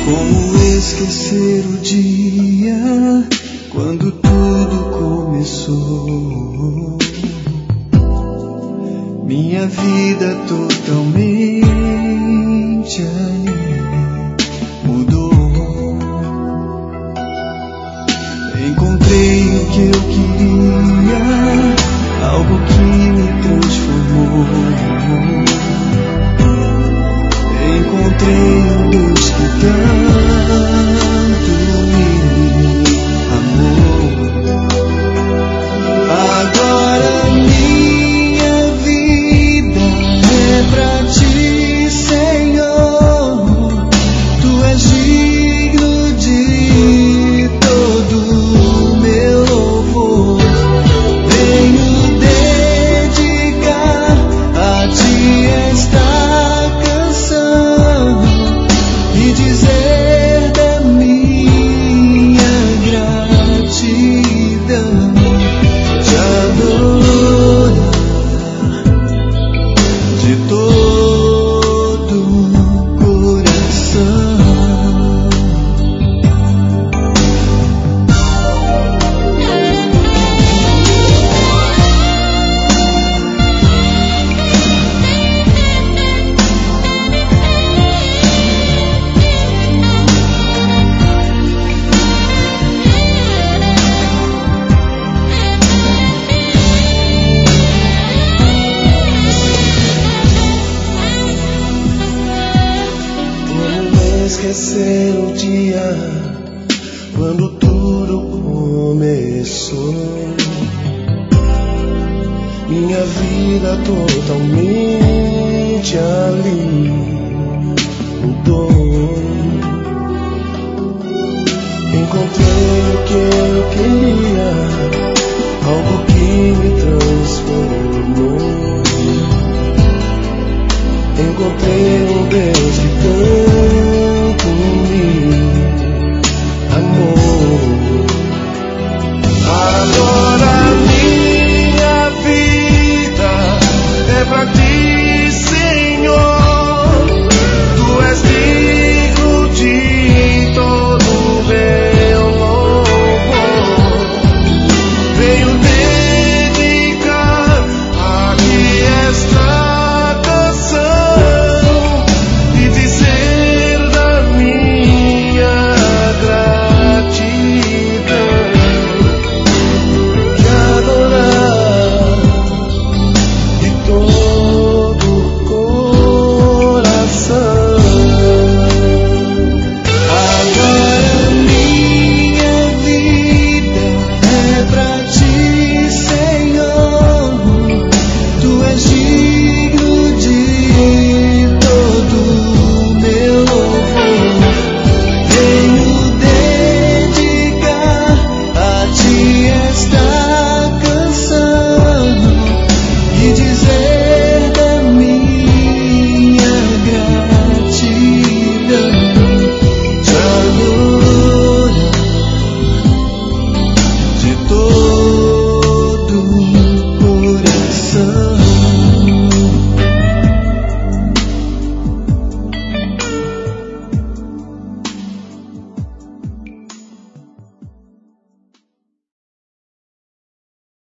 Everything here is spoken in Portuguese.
Como esquecer o dia quando tudo começou? Minha vida totalmente ali mudou. Encontrei o que eu queria, algo que me transformou. Encontrei um Deus que tanto me amou. Agora minha vida é pra ti, Senhor. Tu és digno de todo meu louvor. Venho dedicar a ti esta e dizer da minha gratidão, te adorar de todo o coração. Esquecer o dia quando tudo começou. Minha vida totalmente ali mudou. Encontrei o que eu queria, algo que me transformou. Encontrei um Deus